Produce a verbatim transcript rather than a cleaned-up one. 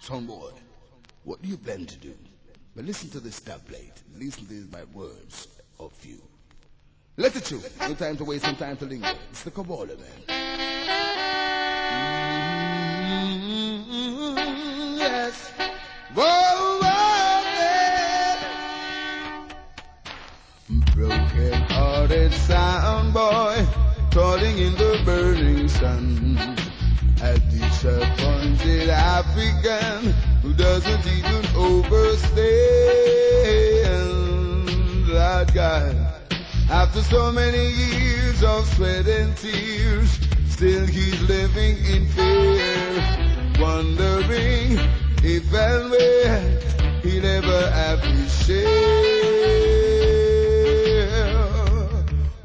Son boy, what do you plan to do? But listen to this tablet. Listen to my words of you. Let it shoot. No time to waste, no time to linger. It's the Kabbalah, man. Mm-hmm, yes. Whoa, whoa, man. Broken-hearted sound boy, toiling in the burning sun. A disappointed African who doesn't even overstand. Lord God, after so many years of sweat and tears, still he's living in fear, wondering if and where he'll ever have his share.